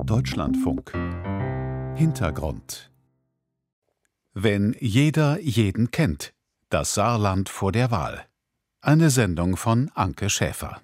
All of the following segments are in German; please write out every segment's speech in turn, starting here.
Deutschlandfunk. Hintergrund. Wenn jeder jeden kennt. Das Saarland vor der Wahl. Eine Sendung von Anke Schäfer.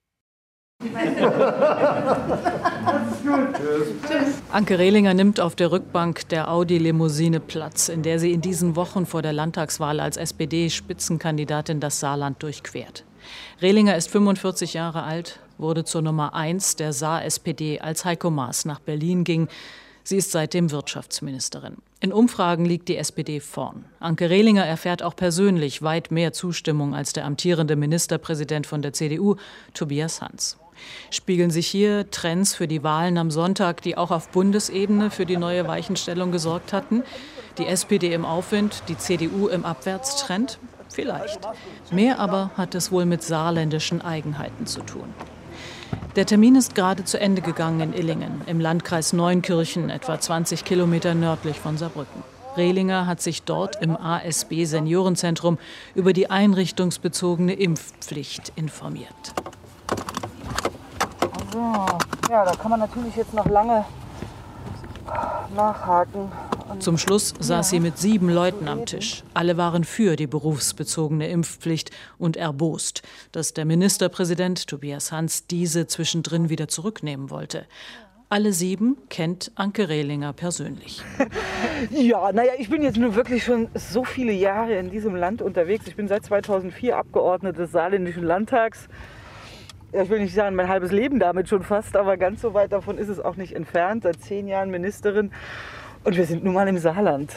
Anke Rehlinger nimmt auf der Rückbank der Audi-Limousine Platz, in der sie in diesen Wochen vor der Landtagswahl als SPD-Spitzenkandidatin das Saarland durchquert. Rehlinger ist 45 Jahre alt, wurde zur Nummer 1 der Saar-SPD, als Heiko Maas nach Berlin ging. Sie ist seitdem Wirtschaftsministerin. In Umfragen liegt die SPD vorn. Anke Rehlinger erfährt auch persönlich weit mehr Zustimmung als der amtierende Ministerpräsident von der CDU, Tobias Hans. Spiegeln sich hier Trends für die Wahlen am Sonntag, die auch auf Bundesebene für die neue Weichenstellung gesorgt hatten? Die SPD im Aufwind, die CDU im Abwärtstrend? Vielleicht. Mehr aber hat es wohl mit saarländischen Eigenheiten zu tun. Der Termin ist gerade zu Ende gegangen in Illingen, im Landkreis Neunkirchen, etwa 20 Kilometer nördlich von Saarbrücken. Rehlinger hat sich dort im ASB-Seniorenzentrum über die einrichtungsbezogene Impfpflicht informiert. So, ja, da kann man natürlich jetzt noch lange nachhaken. Zum Schluss saß sie mit 7 Leuten am Tisch. Alle waren für die berufsbezogene Impfpflicht und erbost, dass der Ministerpräsident Tobias Hans diese zwischendrin wieder zurücknehmen wollte. Alle 7 kennt Anke Rehlinger persönlich. Ja, naja, ich bin jetzt nun wirklich schon so viele Jahre in diesem Land unterwegs. Ich bin seit 2004 Abgeordnete des Saarländischen Landtags. Ja, ich will nicht sagen, mein halbes Leben damit schon fast, aber ganz so weit davon ist es auch nicht entfernt. Seit 10 Jahren Ministerin. Und wir sind nun mal im Saarland.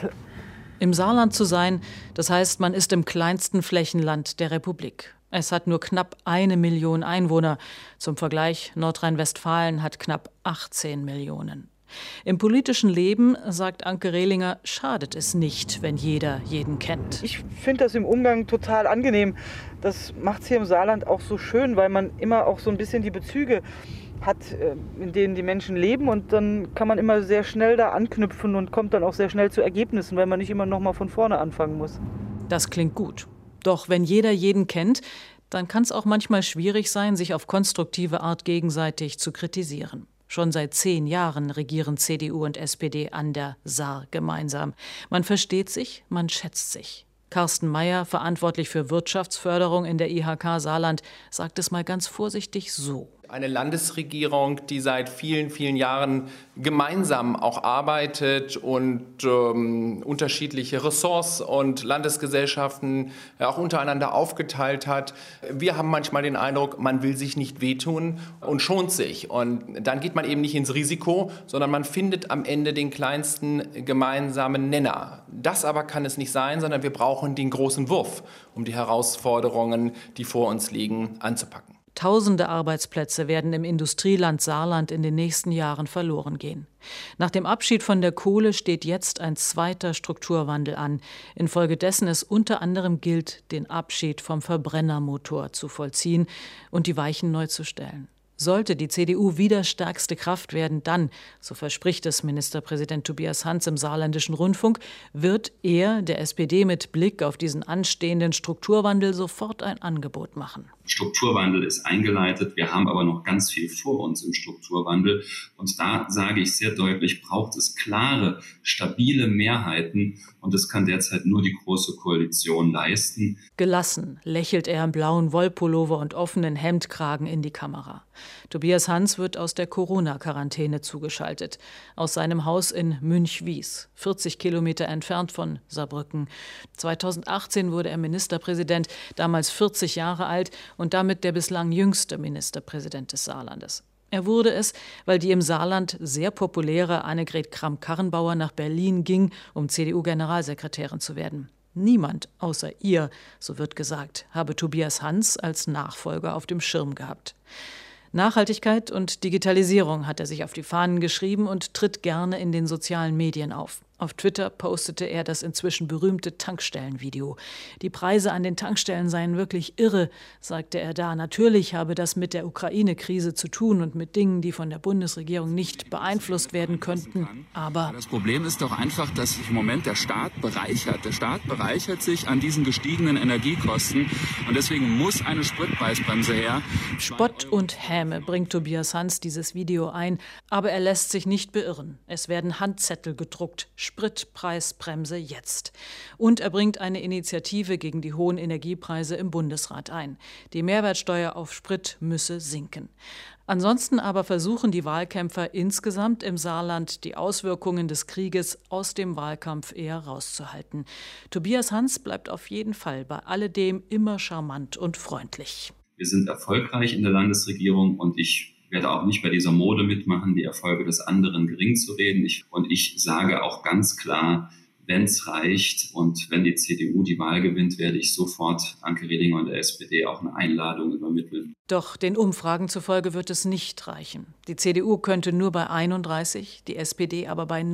Im Saarland zu sein, das heißt, man ist im kleinsten Flächenland der Republik. Es hat nur knapp 1 Million Einwohner. Zum Vergleich, Nordrhein-Westfalen hat knapp 18 Millionen. Im politischen Leben, sagt Anke Rehlinger, schadet es nicht, wenn jeder jeden kennt. Ich finde das im Umgang total angenehm. Das macht es hier im Saarland auch so schön, weil man immer auch so ein bisschen die Bezüge hat, in denen die Menschen leben, und dann kann man immer sehr schnell da anknüpfen und kommt dann auch sehr schnell zu Ergebnissen, weil man nicht immer noch mal von vorne anfangen muss. Das klingt gut. Doch wenn jeder jeden kennt, dann kann es auch manchmal schwierig sein, sich auf konstruktive Art gegenseitig zu kritisieren. Schon seit 10 Jahren regieren CDU und SPD an der Saar gemeinsam. Man versteht sich, man schätzt sich. Carsten Mayer, verantwortlich für Wirtschaftsförderung in der IHK Saarland, sagt es mal ganz vorsichtig so. Eine Landesregierung, die seit vielen, vielen Jahren gemeinsam auch arbeitet und unterschiedliche Ressorts und Landesgesellschaften auch untereinander aufgeteilt hat. Wir haben manchmal den Eindruck, man will sich nicht wehtun und schont sich. Und dann geht man eben nicht ins Risiko, sondern man findet am Ende den kleinsten gemeinsamen Nenner. Das aber kann es nicht sein, sondern wir brauchen den großen Wurf, um die Herausforderungen, die vor uns liegen, anzupacken. Tausende Arbeitsplätze werden im Industrieland Saarland in den nächsten Jahren verloren gehen. Nach dem Abschied von der Kohle steht jetzt ein zweiter Strukturwandel an. Infolgedessen es unter anderem gilt, den Abschied vom Verbrennermotor zu vollziehen und die Weichen neu zu stellen. Sollte die CDU wieder stärkste Kraft werden, dann, so verspricht es Ministerpräsident Tobias Hans im Saarländischen Rundfunk, wird er der SPD mit Blick auf diesen anstehenden Strukturwandel sofort ein Angebot machen. Strukturwandel ist eingeleitet, wir haben aber noch ganz viel vor uns im Strukturwandel. Und da sage ich sehr deutlich, braucht es klare, stabile Mehrheiten. Und das kann derzeit nur die Große Koalition leisten. Gelassen lächelt er im blauen Wollpullover und offenen Hemdkragen in die Kamera. Tobias Hans wird aus der Corona-Quarantäne zugeschaltet. Aus seinem Haus in Münchwies, 40 Kilometer entfernt von Saarbrücken. 2018 wurde er Ministerpräsident, damals 40 Jahre alt und damit der bislang jüngste Ministerpräsident des Saarlandes. Er wurde es, weil die im Saarland sehr populäre Annegret Kramp-Karrenbauer nach Berlin ging, um CDU-Generalsekretärin zu werden. Niemand außer ihr, so wird gesagt, habe Tobias Hans als Nachfolger auf dem Schirm gehabt. Nachhaltigkeit und Digitalisierung hat er sich auf die Fahnen geschrieben und tritt gerne in den sozialen Medien auf. Auf Twitter postete er das inzwischen berühmte Tankstellenvideo. Die Preise an den Tankstellen seien wirklich irre, sagte er da. Natürlich habe das mit der Ukraine-Krise zu tun und mit Dingen, die von der Bundesregierung nicht beeinflusst werden könnten. Aber das Problem ist doch einfach, dass sich im Moment der Staat bereichert. Der Staat bereichert sich an diesen gestiegenen Energiekosten. Und deswegen muss eine Spritpreisbremse her. Spott und Häme bringt Tobias Hans dieses Video ein. Aber er lässt sich nicht beirren. Es werden Handzettel gedruckt. Spritpreisbremse jetzt. Und er bringt eine Initiative gegen die hohen Energiepreise im Bundesrat ein. Die Mehrwertsteuer auf Sprit müsse sinken. Ansonsten aber versuchen die Wahlkämpfer insgesamt im Saarland die Auswirkungen des Krieges aus dem Wahlkampf eher rauszuhalten. Tobias Hans bleibt auf jeden Fall bei alledem immer charmant und freundlich. Wir sind erfolgreich in der Landesregierung und ich werde auch nicht bei dieser Mode mitmachen, die Erfolge des anderen gering zu reden. Ich sage auch ganz klar, wenn es reicht und wenn die CDU die Wahl gewinnt, werde ich sofort Anke Rehlinger und der SPD auch eine Einladung übermitteln. Doch den Umfragen zufolge wird es nicht reichen. Die CDU könnte nur bei 31, die SPD aber bei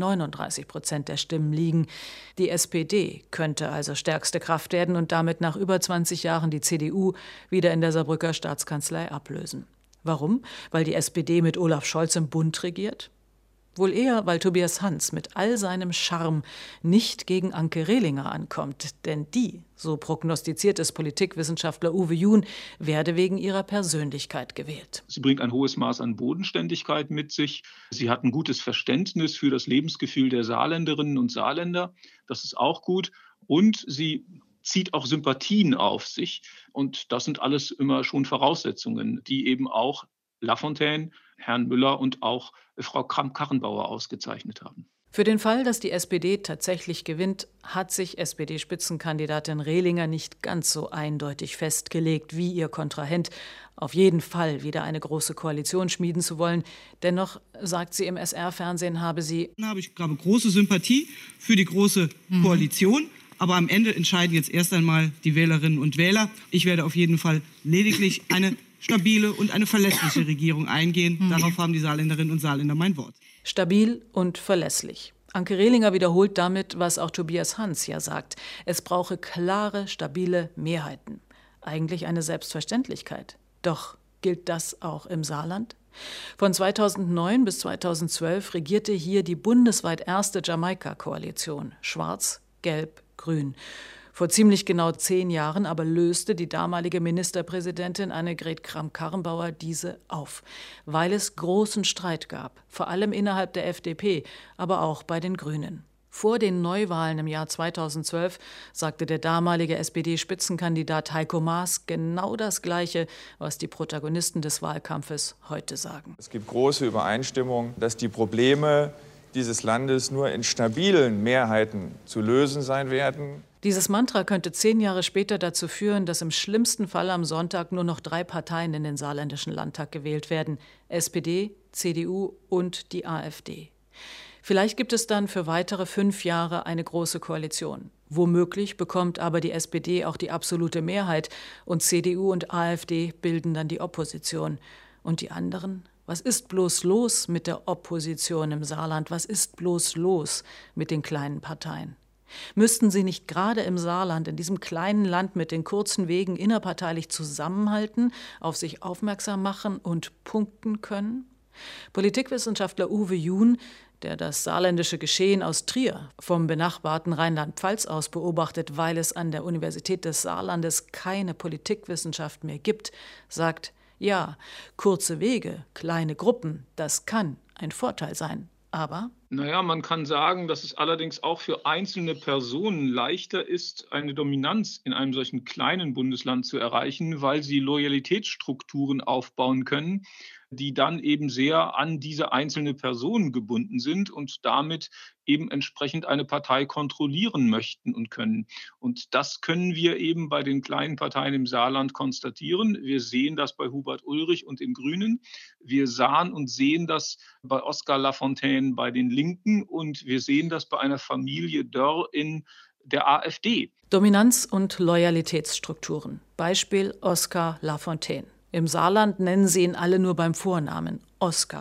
39% der Stimmen liegen. Die SPD könnte also stärkste Kraft werden und damit nach über 20 Jahren die CDU wieder in der Saarbrücker Staatskanzlei ablösen. Warum? Weil die SPD mit Olaf Scholz im Bund regiert? Wohl eher, weil Tobias Hans mit all seinem Charme nicht gegen Anke Rehlinger ankommt. Denn die, so prognostiziert es Politikwissenschaftler Uwe Jun, werde wegen ihrer Persönlichkeit gewählt. Sie bringt ein hohes Maß an Bodenständigkeit mit sich. Sie hat ein gutes Verständnis für das Lebensgefühl der Saarländerinnen und Saarländer. Das ist auch gut. Und sie zieht auch Sympathien auf sich. Und das sind alles immer schon Voraussetzungen, die eben auch Lafontaine, Herrn Müller und auch Frau Kramp-Karrenbauer ausgezeichnet haben. Für den Fall, dass die SPD tatsächlich gewinnt, hat sich SPD-Spitzenkandidatin Rehlinger nicht ganz so eindeutig festgelegt wie ihr Kontrahent, auf jeden Fall wieder eine große Koalition schmieden zu wollen. Dennoch, sagt sie im SR-Fernsehen, habe ich große Sympathie für die große Koalition. Aber am Ende entscheiden jetzt erst einmal die Wählerinnen und Wähler. Ich werde auf jeden Fall lediglich eine stabile und eine verlässliche Regierung eingehen. Darauf haben die Saarländerinnen und Saarländer mein Wort. Stabil und verlässlich. Anke Rehlinger wiederholt damit, was auch Tobias Hans ja sagt. Es brauche klare, stabile Mehrheiten. Eigentlich eine Selbstverständlichkeit. Doch gilt das auch im Saarland? Von 2009 bis 2012 regierte hier die bundesweit erste Jamaika-Koalition. Schwarz, Gelb, Grün. Vor ziemlich genau 10 Jahren aber löste die damalige Ministerpräsidentin Annegret Kramp-Karrenbauer diese auf, weil es großen Streit gab, vor allem innerhalb der FDP, aber auch bei den Grünen. Vor den Neuwahlen im Jahr 2012 sagte der damalige SPD-Spitzenkandidat Heiko Maas genau das Gleiche, was die Protagonisten des Wahlkampfes heute sagen. Es gibt große Übereinstimmung, dass die Probleme dieses Landes nur in stabilen Mehrheiten zu lösen sein werden. Dieses Mantra könnte 10 Jahre später dazu führen, dass im schlimmsten Fall am Sonntag nur noch 3 Parteien in den saarländischen Landtag gewählt werden: SPD, CDU und die AfD. Vielleicht gibt es dann für weitere 5 Jahre eine große Koalition. Womöglich bekommt aber die SPD auch die absolute Mehrheit und CDU und AfD bilden dann die Opposition. Und die anderen? Was ist bloß los mit der Opposition im Saarland? Was ist bloß los mit den kleinen Parteien? Müssten sie nicht gerade im Saarland, in diesem kleinen Land mit den kurzen Wegen, innerparteilich zusammenhalten, auf sich aufmerksam machen und punkten können? Politikwissenschaftler Uwe Jun, der das saarländische Geschehen aus Trier vom benachbarten Rheinland-Pfalz aus beobachtet, weil es an der Universität des Saarlandes keine Politikwissenschaft mehr gibt, sagt: Ja, kurze Wege, kleine Gruppen, das kann ein Vorteil sein. Aber man kann sagen, dass es allerdings auch für einzelne Personen leichter ist, eine Dominanz in einem solchen kleinen Bundesland zu erreichen, weil sie Loyalitätsstrukturen aufbauen können, die dann eben sehr an diese einzelne Person gebunden sind und damit eben entsprechend eine Partei kontrollieren möchten und können. Und das können wir eben bei den kleinen Parteien im Saarland konstatieren. Wir sehen das bei Hubert Ulrich und den Grünen. Wir sahen und sehen das bei Oskar Lafontaine bei den Linken und wir sehen das bei einer Familie Dörr in der AfD. Dominanz und Loyalitätsstrukturen. Beispiel Oskar Lafontaine. Im Saarland nennen sie ihn alle nur beim Vornamen: Oskar.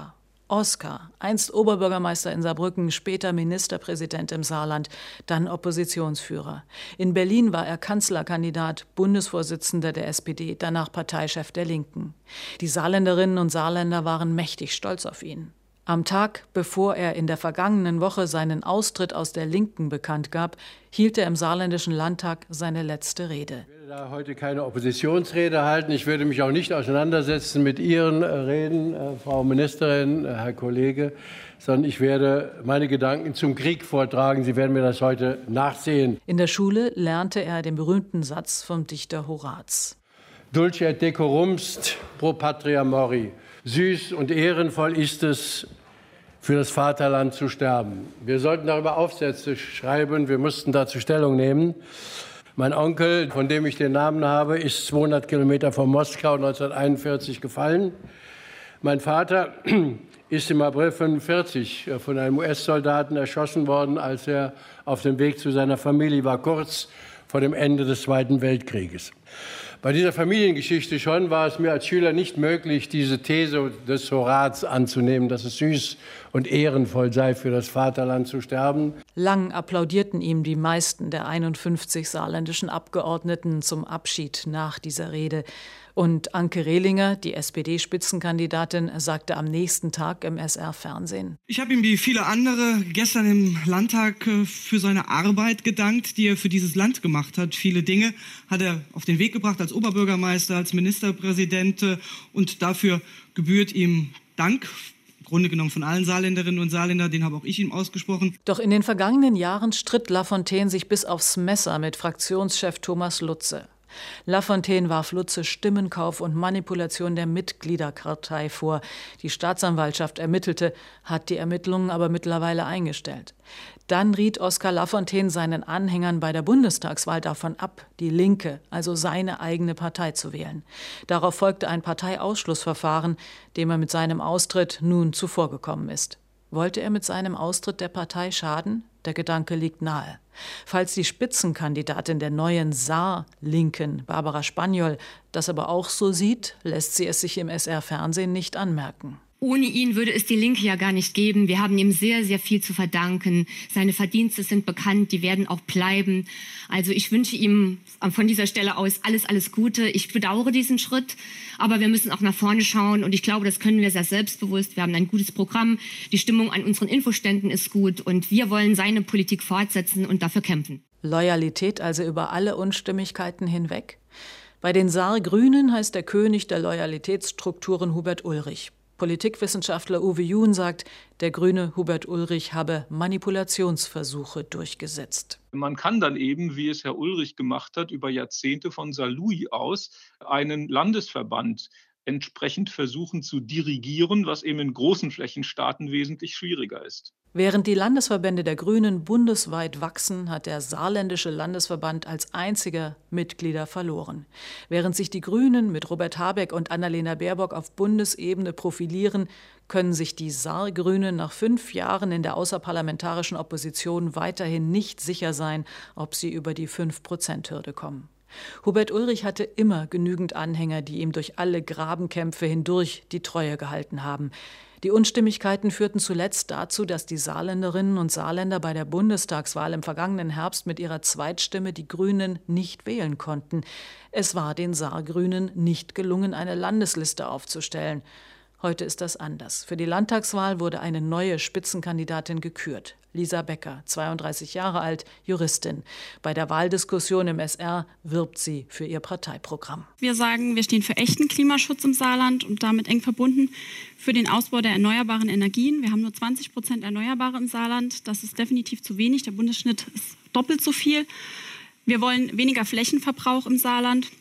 Oskar, einst Oberbürgermeister in Saarbrücken, später Ministerpräsident im Saarland, dann Oppositionsführer. In Berlin war er Kanzlerkandidat, Bundesvorsitzender der SPD, danach Parteichef der Linken. Die Saarländerinnen und Saarländer waren mächtig stolz auf ihn. Am Tag, bevor er in der vergangenen Woche seinen Austritt aus der Linken bekannt gab, hielt er im Saarländischen Landtag seine letzte Rede. Ich werde da heute keine Oppositionsrede halten. Ich werde mich auch nicht auseinandersetzen mit Ihren Reden, Frau Ministerin, Herr Kollege, sondern ich werde meine Gedanken zum Krieg vortragen. Sie werden mir das heute nachsehen. In der Schule lernte er den berühmten Satz vom Dichter Horaz. Dulce et decorumst pro patria mori. Süß und ehrenvoll ist es, für das Vaterland zu sterben. Wir sollten darüber Aufsätze schreiben, wir mussten dazu Stellung nehmen. Mein Onkel, von dem ich den Namen habe, ist 200 Kilometer von Moskau 1941 gefallen. Mein Vater ist im April 1945 von einem US-Soldaten erschossen worden, als er auf dem Weg zu seiner Familie war, kurz vor dem Ende des Zweiten Weltkrieges. Bei dieser Familiengeschichte schon war es mir als Schüler nicht möglich, diese These des Horaz anzunehmen, dass es süß und ehrenvoll sei, für das Vaterland zu sterben. Lang applaudierten ihm die meisten der 51 saarländischen Abgeordneten zum Abschied nach dieser Rede. Und Anke Rehlinger, die SPD-Spitzenkandidatin, sagte am nächsten Tag im SR-Fernsehen: Ich habe ihm wie viele andere gestern im Landtag für seine Arbeit gedankt, die er für dieses Land gemacht hat. Viele Dinge hat er auf den Weg gebracht als Oberbürgermeister, als Ministerpräsident. Und dafür gebührt ihm Dank. Im Grunde genommen von allen Saarländerinnen und Saarländern, den habe auch ich ihm ausgesprochen. Doch in den vergangenen Jahren stritt Lafontaine sich bis aufs Messer mit Fraktionschef Thomas Lutze. Lafontaine warf Lutze Stimmenkauf und Manipulation der Mitgliederkartei vor. Die Staatsanwaltschaft ermittelte, hat die Ermittlungen aber mittlerweile eingestellt. Dann riet Oskar Lafontaine seinen Anhängern bei der Bundestagswahl davon ab, die Linke, also seine eigene Partei, zu wählen. Darauf folgte ein Parteiausschlussverfahren, dem er mit seinem Austritt nun zuvorgekommen ist. Wollte er mit seinem Austritt der Partei schaden? Der Gedanke liegt nahe. Falls die Spitzenkandidatin der neuen Saar-Linken, Barbara Spaniol, das aber auch so sieht, lässt sie es sich im SR-Fernsehen nicht anmerken. Ohne ihn würde es die Linke ja gar nicht geben. Wir haben ihm sehr, sehr viel zu verdanken. Seine Verdienste sind bekannt, die werden auch bleiben. Also ich wünsche ihm von dieser Stelle aus alles Gute. Ich bedauere diesen Schritt, aber wir müssen auch nach vorne schauen. Und ich glaube, das können wir sehr selbstbewusst. Wir haben ein gutes Programm. Die Stimmung an unseren Infoständen ist gut. Und wir wollen seine Politik fortsetzen und dafür kämpfen. Loyalität also über alle Unstimmigkeiten hinweg? Bei den Saar-Grünen heißt der König der Loyalitätsstrukturen Hubert Ulrich. Politikwissenschaftler Uwe Juhn sagt, der Grüne Hubert Ulrich habe Manipulationsversuche durchgesetzt. Man kann dann eben, wie es Herr Ulrich gemacht hat, über Jahrzehnte von Saarlouis aus einen Landesverband entsprechend versuchen zu dirigieren, was eben in großen Flächenstaaten wesentlich schwieriger ist. Während die Landesverbände der Grünen bundesweit wachsen, hat der saarländische Landesverband als einziger Mitglieder verloren. Während sich die Grünen mit Robert Habeck und Annalena Baerbock auf Bundesebene profilieren, können sich die Saar-Grünen nach 5 Jahren in der außerparlamentarischen Opposition weiterhin nicht sicher sein, ob sie über die 5%-Hürde kommen. Hubert Ulrich hatte immer genügend Anhänger, die ihm durch alle Grabenkämpfe hindurch die Treue gehalten haben. Die Unstimmigkeiten führten zuletzt dazu, dass die Saarländerinnen und Saarländer bei der Bundestagswahl im vergangenen Herbst mit ihrer Zweitstimme die Grünen nicht wählen konnten. Es war den Saar-Grünen nicht gelungen, eine Landesliste aufzustellen. Heute ist das anders. Für die Landtagswahl wurde eine neue Spitzenkandidatin gekürt. Lisa Becker, 32 Jahre alt, Juristin. Bei der Wahldiskussion im SR wirbt sie für ihr Parteiprogramm. Wir sagen, wir stehen für echten Klimaschutz im Saarland und damit eng verbunden für den Ausbau der erneuerbaren Energien. Wir haben nur 20% Erneuerbare im Saarland. Das ist definitiv zu wenig. Der Bundesschnitt ist doppelt so viel. Wir wollen weniger Flächenverbrauch im Saarland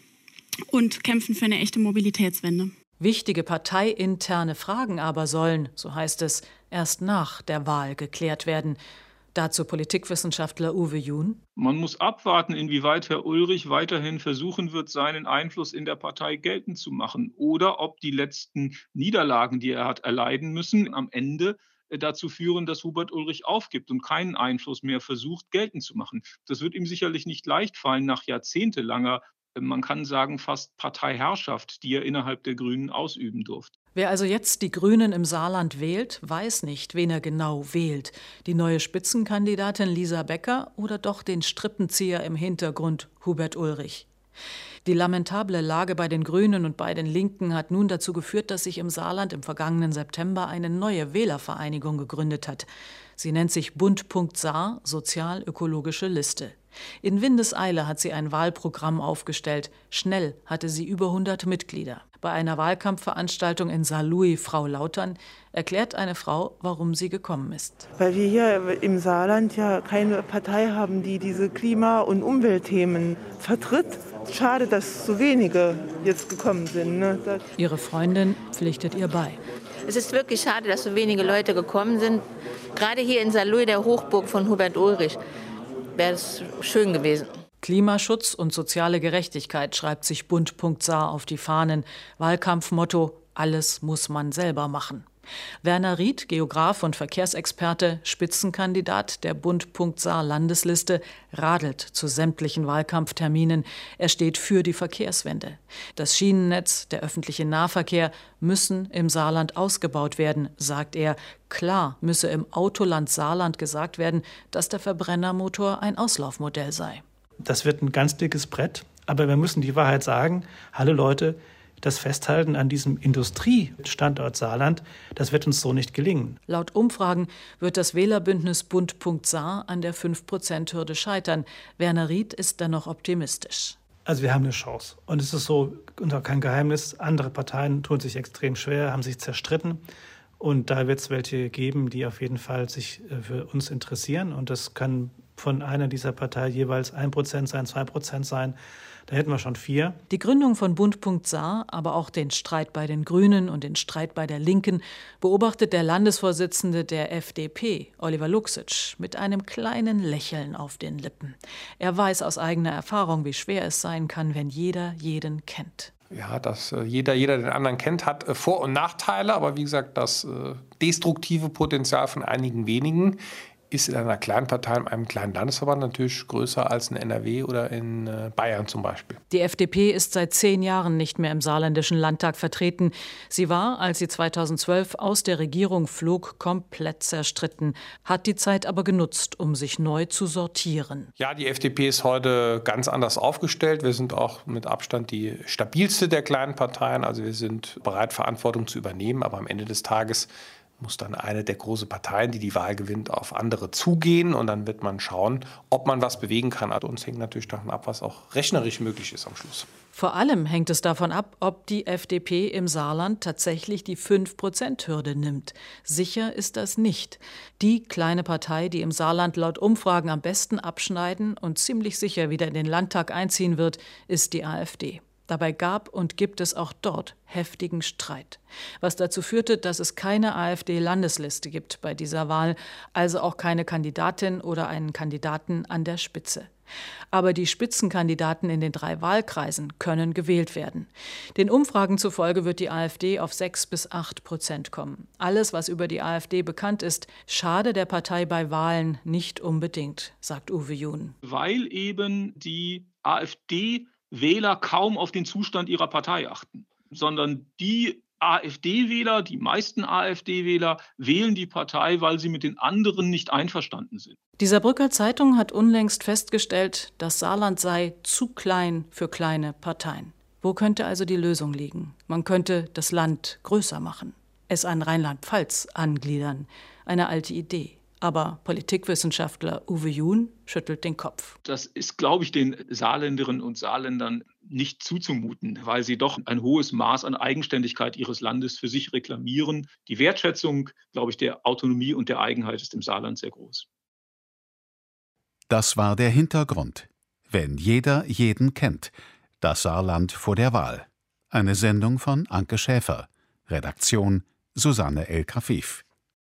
und kämpfen für eine echte Mobilitätswende. Wichtige parteiinterne Fragen aber sollen, so heißt es, erst nach der Wahl geklärt werden. Dazu Politikwissenschaftler Uwe Juhn. Man muss abwarten, inwieweit Herr Ulrich weiterhin versuchen wird, seinen Einfluss in der Partei geltend zu machen oder ob die letzten Niederlagen, die er hat erleiden müssen, am Ende dazu führen, dass Hubert Ulrich aufgibt und keinen Einfluss mehr versucht, geltend zu machen. Das wird ihm sicherlich nicht leicht fallen nach jahrzehntelanger, man kann sagen, fast Parteiherrschaft, die er innerhalb der Grünen ausüben durfte. Wer also jetzt die Grünen im Saarland wählt, weiß nicht, wen er genau wählt. Die neue Spitzenkandidatin Lisa Becker oder doch den Strippenzieher im Hintergrund Hubert Ulrich. Die lamentable Lage bei den Grünen und bei den Linken hat nun dazu geführt, dass sich im Saarland im vergangenen September eine neue Wählervereinigung gegründet hat. Sie nennt sich Bund.Saar, Sozial-Ökologische Liste. In Windeseile hat sie ein Wahlprogramm aufgestellt. Schnell hatte sie über 100 Mitglieder. Bei einer Wahlkampfveranstaltung in Saarlouis, Frau Lautern, erklärt eine Frau, warum sie gekommen ist. Weil wir hier im Saarland ja keine Partei haben, die diese Klima- und Umweltthemen vertritt. Schade, dass so wenige jetzt gekommen sind. Ne? Ihre Freundin pflichtet ihr bei. Es ist wirklich schade, dass so wenige Leute gekommen sind. Gerade hier in Saarlouis, der Hochburg von Hubert Ulrich, wäre es schön gewesen. Klimaschutz und soziale Gerechtigkeit schreibt sich Bund.Saar auf die Fahnen. Wahlkampfmotto: Alles muss man selber machen. Werner Ried, Geograf und Verkehrsexperte, Spitzenkandidat der Bund.Saar Landesliste, radelt zu sämtlichen Wahlkampfterminen. Er steht für die Verkehrswende. Das Schienennetz, der öffentliche Nahverkehr müssen im Saarland ausgebaut werden, sagt er. Klar müsse im Autoland Saarland gesagt werden, dass der Verbrennermotor ein Auslaufmodell sei. Das wird ein ganz dickes Brett, aber wir müssen die Wahrheit sagen. Hallo Leute, das Festhalten an diesem Industriestandort Saarland, das wird uns so nicht gelingen. Laut Umfragen wird das Wählerbündnis Bund.Saar an der 5%-Hürde scheitern. Werner Ried ist dennoch optimistisch. Also wir haben eine Chance. Und es ist so, und auch kein Geheimnis, andere Parteien tun sich extrem schwer, haben sich zerstritten. Und da wird es welche geben, die auf jeden Fall sich für uns interessieren. Und das kann von einer dieser Parteien jeweils 1% sein, 2% sein. Da hätten wir schon 4. Die Gründung von Bund.Saar, aber auch den Streit bei den Grünen und den Streit bei der Linken, beobachtet der Landesvorsitzende der FDP, Oliver Luksic, mit einem kleinen Lächeln auf den Lippen. Er weiß aus eigener Erfahrung, wie schwer es sein kann, wenn jeder jeden kennt. Ja, dass jeder den anderen kennt, hat Vor- und Nachteile. Aber wie gesagt, das destruktive Potenzial von einigen wenigen ist in einer kleinen Partei, in einem kleinen Landesverband natürlich größer als in NRW oder in Bayern zum Beispiel. Die FDP ist seit 10 Jahren nicht mehr im saarländischen Landtag vertreten. Sie war, als sie 2012 aus der Regierung flog, komplett zerstritten, hat die Zeit aber genutzt, um sich neu zu sortieren. Ja, die FDP ist heute ganz anders aufgestellt. Wir sind auch mit Abstand die stabilste der kleinen Parteien. Also wir sind bereit, Verantwortung zu übernehmen, aber am Ende des Tages muss dann eine der großen Parteien, die die Wahl gewinnt, auf andere zugehen. Und dann wird man schauen, ob man was bewegen kann. Also uns hängt natürlich davon ab, was auch rechnerisch möglich ist am Schluss. Vor allem hängt es davon ab, ob die FDP im Saarland tatsächlich die 5%-Hürde nimmt. Sicher ist das nicht. Die kleine Partei, die im Saarland laut Umfragen am besten abschneiden und ziemlich sicher wieder in den Landtag einziehen wird, ist die AfD. Dabei gab und gibt es auch dort heftigen Streit, was dazu führte, dass es keine AfD-Landesliste gibt bei dieser Wahl, also auch keine Kandidatin oder einen Kandidaten an der Spitze. Aber die Spitzenkandidaten in den 3 Wahlkreisen können gewählt werden. Den Umfragen zufolge wird die AfD auf 6-8% kommen. Alles, was über die AfD bekannt ist, schade der Partei bei Wahlen nicht unbedingt, sagt Uwe Jun. Weil eben die AfD-Wähler kaum auf den Zustand ihrer Partei achten, sondern die AfD-Wähler, die meisten AfD-Wähler, wählen die Partei, weil sie mit den anderen nicht einverstanden sind. Die Saarbrücker Zeitung hat unlängst festgestellt, das Saarland sei zu klein für kleine Parteien. Wo könnte also die Lösung liegen? Man könnte das Land größer machen, es an Rheinland-Pfalz angliedern. Eine alte Idee. Aber Politikwissenschaftler Uwe Jun schüttelt den Kopf. Das ist, glaube ich, den Saarländerinnen und Saarländern nicht zuzumuten, weil sie doch ein hohes Maß an Eigenständigkeit ihres Landes für sich reklamieren. Die Wertschätzung, glaube ich, der Autonomie und der Eigenheit ist im Saarland sehr groß. Das war der Hintergrund. Wenn jeder jeden kennt. Das Saarland vor der Wahl. Eine Sendung von Anke Schäfer. Redaktion Susanne El Kafif.